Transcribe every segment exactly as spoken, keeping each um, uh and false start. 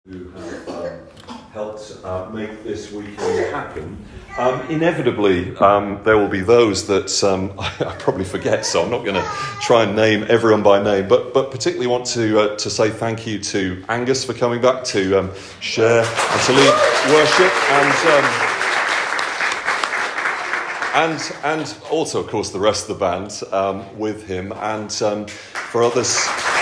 who have um, helped uh, make this weekend happen. Um, inevitably, um, there will be those that um, I, I probably forget, so I'm not going to try and name everyone by name, but but particularly want to uh, to say thank you to Angus for coming back to um, share and to lead worship, and um, and and also, of course, the rest of the band um, with him, and um, for others.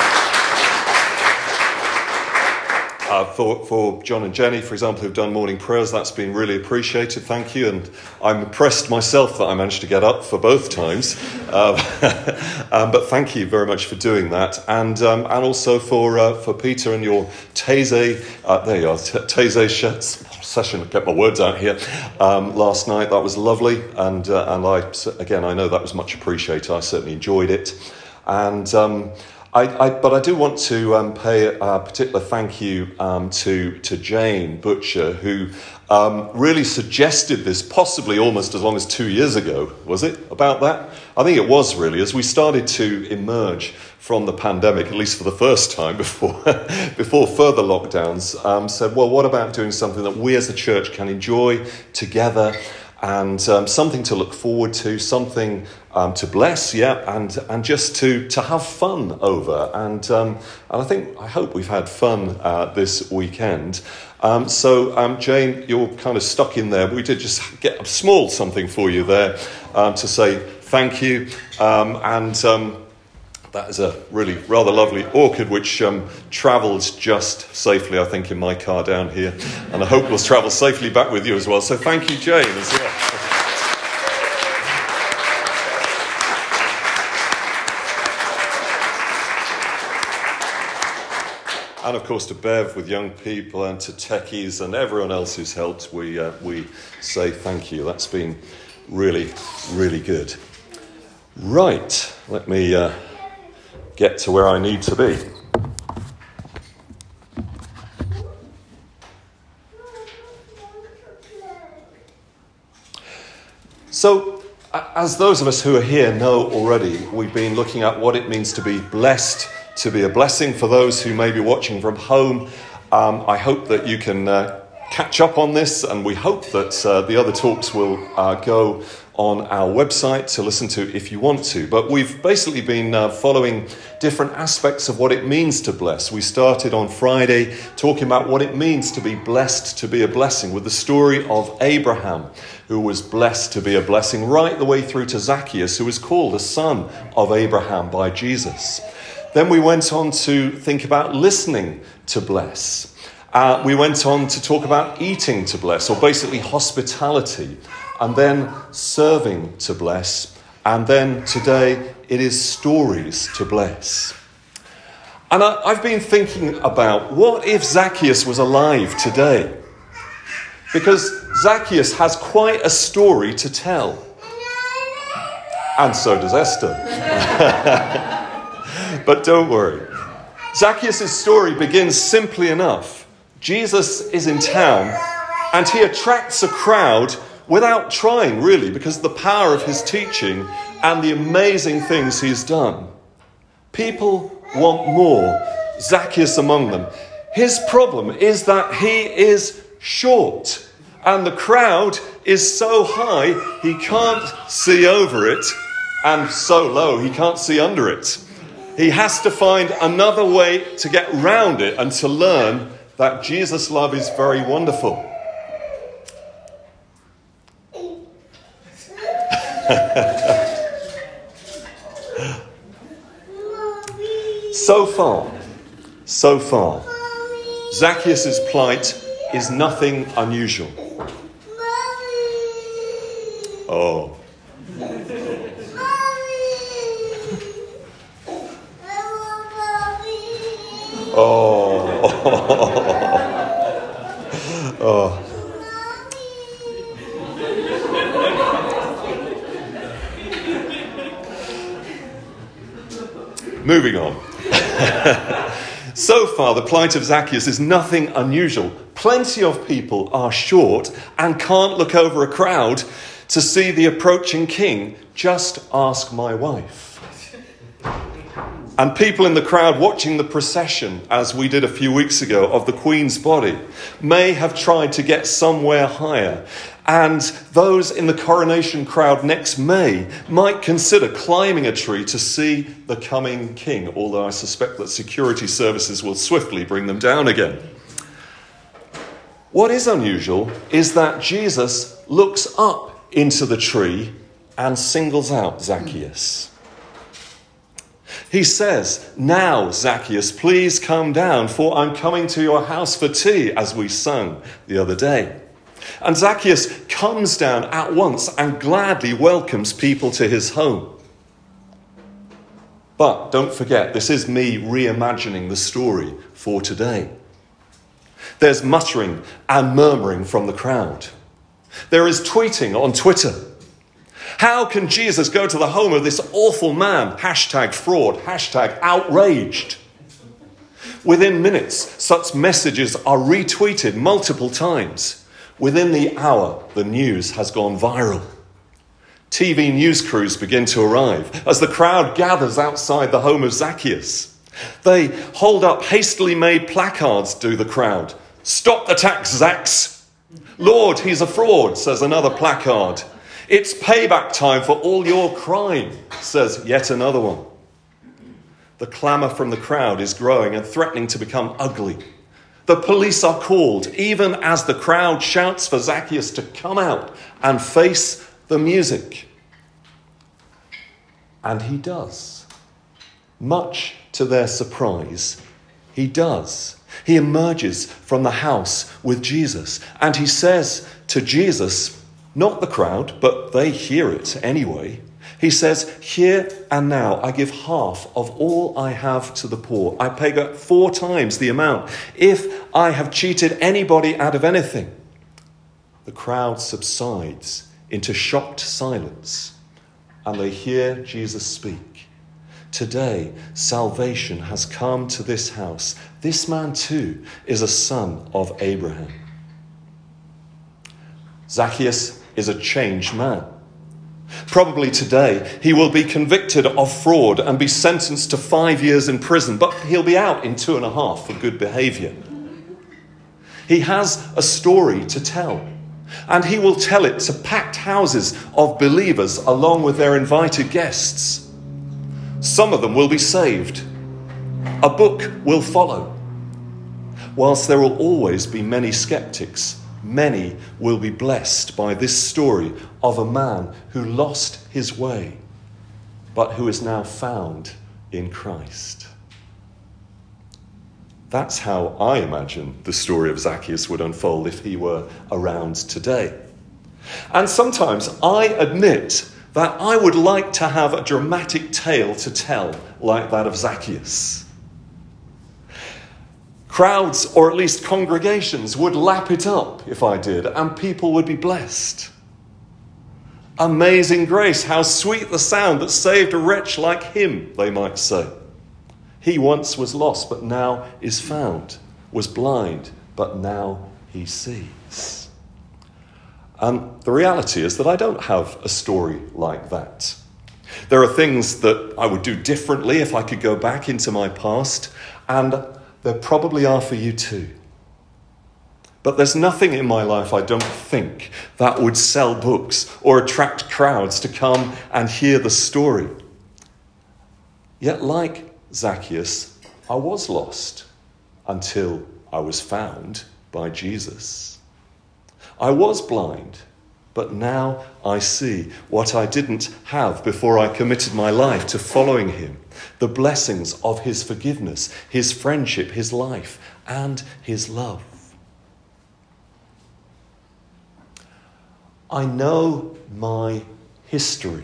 Uh, for, for John and Jenny, for example, who've done morning prayers, that's been really appreciated. Thank you. And I'm impressed myself that I managed to get up for both times. Um, um, but thank you very much for doing that. And um, and also for uh, for Peter and your Taizé, uh, there you are, Taizé sh- session, get my words out here, um, last night. That was lovely. And, uh, and I, again, I know that was much appreciated. I certainly enjoyed it. And... Um, I, I, but I do want to um, pay a particular thank you um, to to Jane Butcher, who um, really suggested this, possibly almost as long as two years ago. Was it about that? I think it was really, as we started to emerge from the pandemic, at least for the first time before before further lockdowns. Um, said, well, what about doing something that we as a church can enjoy together? And um, something to look forward to, something um, to bless, yeah, and and just to to have fun over. And um, and I think, I hope we've had fun uh, this weekend. Um, so, um, Jane, you're kind of stuck in there. We did just get a small something for you there um, to say thank you. Um, and... Um, That is a really rather lovely orchid which um, travelled just safely, I think, in my car down here. And I hope will travel safely back with you as well. So thank you, Jane, as well. And, of course, to Bev with young people and to techies and everyone else who's helped, we, uh, we say thank you. That's been really, really good. Right, let me... Uh, get to where I need to be. So, as those of us who are here know already, we've been looking at what it means to be blessed, to be a blessing. For those who may be watching from home, um, I hope that you can uh, catch up on this, and we hope that uh, the other talks will uh, go on our website to listen to if you want to. But we've basically been uh, following different aspects of what it means to bless. We started on Friday talking about what it means to be blessed, to be a blessing, with the story of Abraham, who was blessed to be a blessing, right the way through to Zacchaeus, who was called the son of Abraham by Jesus. Then we went on to think about listening to bless. Uh, we went on to talk about eating to bless, or basically hospitality, and then serving to bless, and then today it is stories to bless. And I, I've been thinking about, what if Zacchaeus was alive today? Because Zacchaeus has quite a story to tell. And so does Esther. But don't worry. Zacchaeus' story begins simply enough. Jesus is in town, and he attracts a crowd without trying, really, because of the power of his teaching and the amazing things he's done. People want more, Zacchaeus among them. His problem is that he is short, and the crowd is so high he can't see over it, and so low he can't see under it. He has to find another way to get round it and to learn that Jesus' love is very wonderful. So far, so far, Zacchaeus' plight is nothing unusual. Oh. Oh. Oh. Moving on. So far, the plight of Zacchaeus is nothing unusual. Plenty of people are short and can't look over a crowd to see the approaching king. Just ask my wife. And people in the crowd watching the procession, as we did a few weeks ago, of the Queen's body, may have tried to get somewhere higher. And those in the coronation crowd next May might consider climbing a tree to see the coming king, although I suspect that security services will swiftly bring them down again. What is unusual is that Jesus looks up into the tree and singles out Zacchaeus. He says, "Now, Zacchaeus, please come down, for I'm coming to your house for tea," as we sung the other day. And Zacchaeus comes down at once and gladly welcomes people to his home. But don't forget, this is me reimagining the story for today. There's muttering and murmuring from the crowd. There is tweeting on Twitter. How can Jesus go to the home of this awful man? Hashtag fraud, hashtag outraged. Within minutes, such messages are retweeted multiple times. Within the hour, the news has gone viral. T V news crews begin to arrive as the crowd gathers outside the home of Zacchaeus. They hold up hastily made placards to the crowd. "Stop the tax, Zacks!" "Lord, he's a fraud," says another placard. "It's payback time for all your crime," says yet another one. The clamour from the crowd is growing and threatening to become ugly. The police are called, even as the crowd shouts for Zacchaeus to come out and face the music. And he does. Much to their surprise, he does. He emerges from the house with Jesus, and he says to Jesus, not the crowd, but they hear it anyway. He says, "Here and now I give half of all I have to the poor. I pay back four times the amount if I have cheated anybody out of anything." The crowd subsides into shocked silence, and they hear Jesus speak. "Today, salvation has come to this house. This man too is a son of Abraham." Zacchaeus is a changed man. Probably today he will be convicted of fraud and be sentenced to five years in prison, but he'll be out in two and a half for good behaviour. He has a story to tell, and he will tell it to packed houses of believers along with their invited guests. Some of them will be saved. A book will follow. Whilst there will always be many skeptics, many will be blessed by this story of a man who lost his way, but who is now found in Christ. That's how I imagine the story of Zacchaeus would unfold if he were around today. And sometimes I admit that I would like to have a dramatic tale to tell like that of Zacchaeus. Crowds, or at least congregations, would lap it up if I did, and people would be blessed. Amazing grace, how sweet the sound that saved a wretch like him, they might say. He once was lost, but now is found, was blind, but now he sees. And the reality is that I don't have a story like that. There are things that I would do differently if I could go back into my past, and there probably are for you too. But there's nothing in my life, I don't think, that would sell books or attract crowds to come and hear the story. Yet like Zacchaeus, I was lost until I was found by Jesus. I was blind, but now I see what I didn't have before I committed my life to following him. The blessings of his forgiveness, his friendship, his life, and his love. I know my history.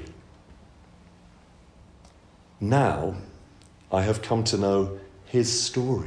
Now I have come to know his story.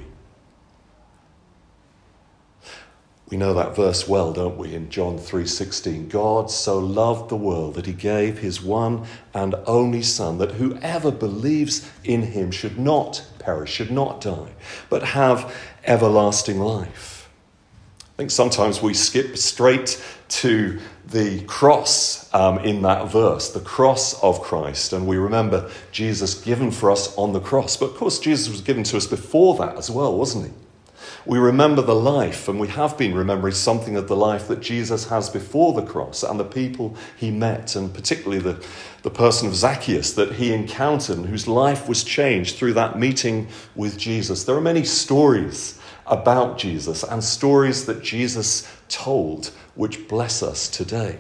We know that verse well, don't we, in John three sixteen. God so loved the world that he gave his one and only Son, that whoever believes in him should not perish, should not die, but have everlasting life. I think sometimes we skip straight to the cross um, in that verse, the cross of Christ, and we remember Jesus given for us on the cross. But of course, Jesus was given to us before that as well, wasn't he? We remember the life, and we have been remembering something of the life that Jesus has before the cross and the people he met, and particularly the, the person of Zacchaeus that he encountered and whose life was changed through that meeting with Jesus. There are many stories about Jesus and stories that Jesus told which bless us today.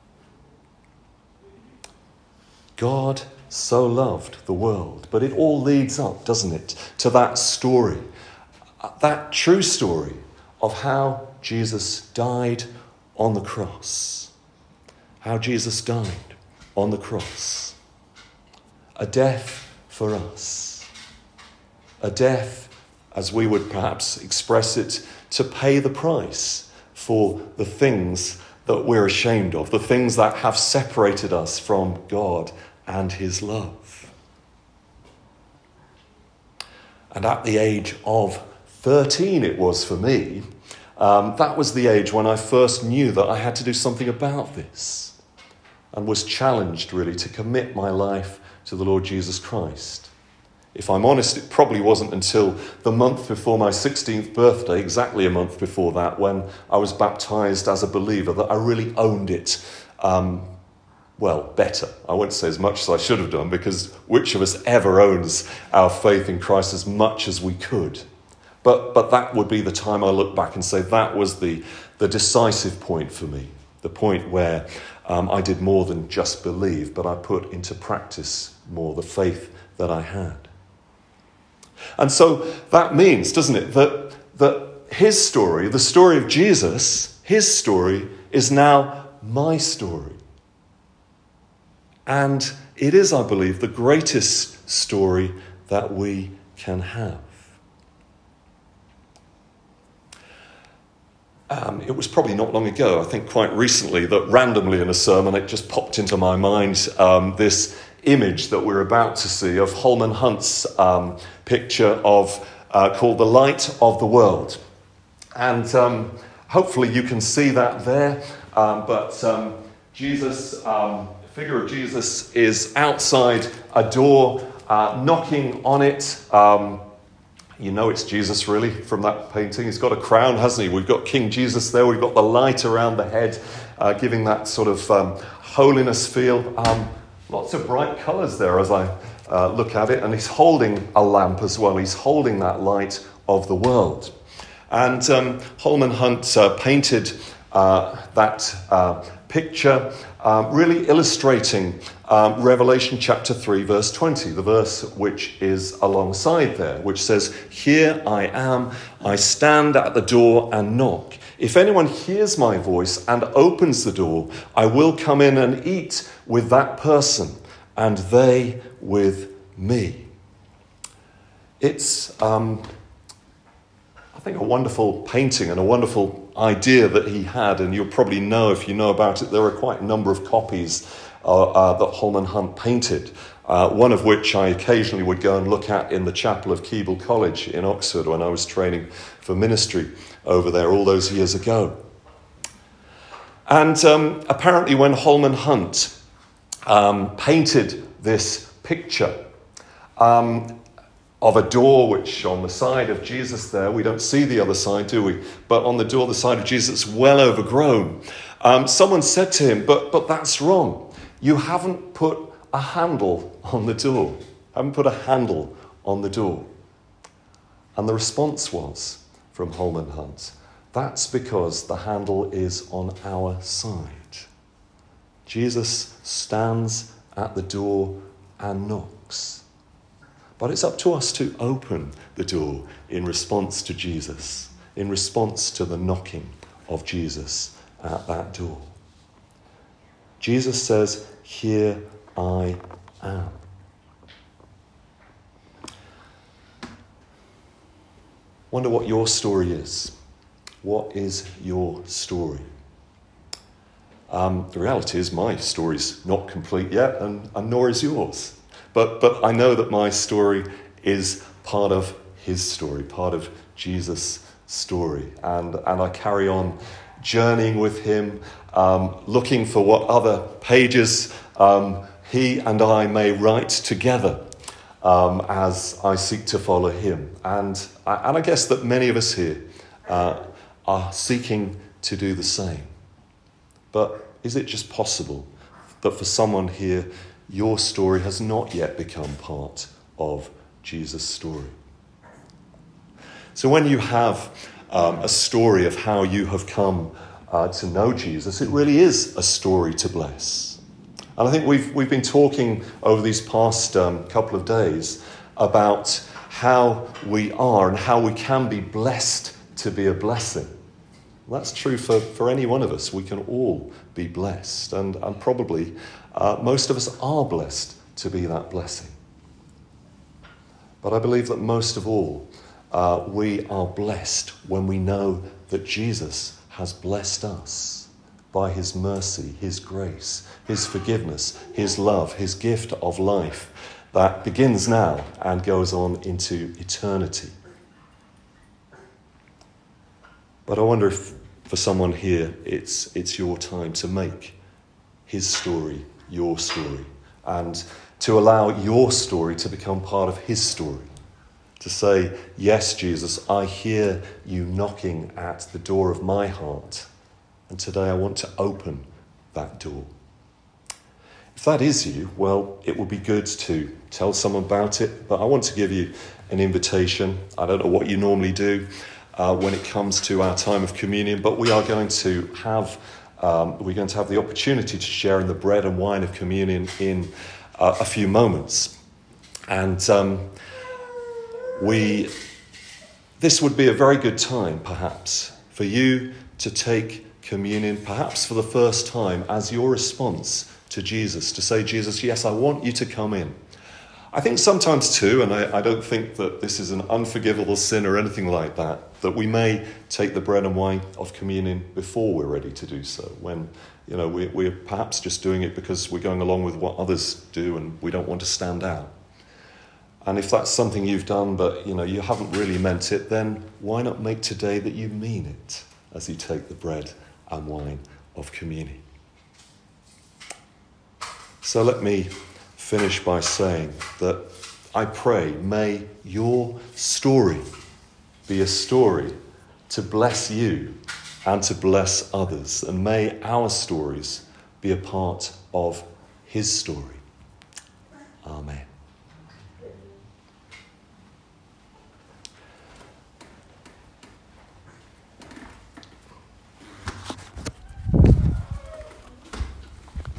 God so loved the world, but it all leads up, doesn't it, to that story, that true story of how Jesus died on the cross, how Jesus died on the cross, a death for us, a death, as we would perhaps express it, to pay the price for the things that we're ashamed of, the things that have separated us from God and his love. And at the age of thirteen, it was for me, um, that was the age when I first knew that I had to do something about this and was challenged really to commit my life to the Lord Jesus Christ. If I'm honest, it probably wasn't until the month before my sixteenth birthday, exactly a month before that, when I was baptised as a believer, that I really owned it, um, well, better. I won't say as much as I should have done, because which of us ever owns our faith in Christ as much as we could? But but that would be the time I look back and say that was the, the decisive point for me, the point where um, I did more than just believe, but I put into practice more the faith that I had. And so that means, doesn't it, that, that his story, the story of Jesus, his story is now my story. And it is, I believe, the greatest story that we can have. Um, it was probably not long ago, I think quite recently, that randomly in a sermon it just popped into my mind um, this image that we're about to see of Holman Hunt's um, picture of uh, called The Light of the World. And um, hopefully you can see that there. Um, but um, Jesus, um, the figure of Jesus is outside a door, uh, knocking on it. Um, you know it's Jesus really from that painting. He's got a crown, hasn't he? We've got King Jesus there. We've got the light around the head, uh, giving that sort of um, holiness feel. Um, Lots of bright colours there as I uh, look at it. And he's holding a lamp as well. He's holding that light of the world. And um, Holman Hunt uh, painted uh, that uh, picture, uh, really illustrating um, Revelation chapter three, verse twenty, the verse which is alongside there, which says, "Here I am, I stand at the door and knock. If anyone hears my voice and opens the door, I will come in and eat with that person, and they with me." It's, um, I think, a wonderful painting and a wonderful idea that he had, and you'll probably know, if you know about it, there are quite a number of copies uh, uh, that Holman Hunt painted, uh, one of which I occasionally would go and look at in the chapel of Keble College in Oxford when I was training for ministry over there all those years ago. And um, apparently when Holman Hunt um, painted this picture um, of a door which on the side of Jesus there, we don't see the other side, do we? But on the door, the side of Jesus, well overgrown. Um, someone said to him, but, but that's wrong. You haven't put a handle on the door. Haven't put a handle on the door. And the response was, from Holman Hunt, that's because the handle is on our side. Jesus stands at the door and knocks. But it's up to us to open the door in response to Jesus, in response to the knocking of Jesus at that door. Jesus says, "Here I am." Wonder what your story is. What is your story? Um, the reality is my story's not complete yet, and, and nor is yours. But but I know that my story is part of his story, part of Jesus' story. And, and I carry on journeying with him, um, looking for what other pages um, he and I may write together um, as I seek to follow him. And, and I guess that many of us here uh, are seeking to do the same. But is it just possible that for someone here, your story has not yet become part of Jesus' story? So when you have um, a story of how you have come uh, to know Jesus, it really is a story to bless. And I think we've we've been talking over these past um, couple of days about how we are and how we can be blessed to be a blessing. That's true for, for any one of us. We can all be blessed. And, and probably uh, most of us are blessed to be that blessing. But I believe that most of all, uh, we are blessed when we know that Jesus has blessed us by his mercy, his grace, his forgiveness, his love, his gift of life that begins now and goes on into eternity. But I wonder if for someone here, it's it's your time to make his story your story and to allow your story to become part of his story. To say, yes, Jesus, I hear you knocking at the door of my heart, and today I want to open that door. If that is you, well, it would be good to tell someone about it, but I want to give you an invitation. I don't know what you normally do Uh, when it comes to our time of communion, but we are going to have um, we're going to have the opportunity to share in the bread and wine of communion in uh, a few moments, and um, we this would be a very good time, perhaps, for you to take communion, perhaps for the first time, as your response to Jesus, to say, Jesus, yes, I want you to come in. I think sometimes too, and I, I don't think that this is an unforgivable sin or anything like that, that we may take the bread and wine of communion before we're ready to do so, when, you know, we, we're perhaps just doing it because we're going along with what others do and we don't want to stand out. And if that's something you've done, but, you know, you haven't really meant it, then why not make today that you mean it as you take the bread and wine of communion? So let me finish by saying that I pray, may your story be a story to bless you and to bless others, and may our stories be a part of his story.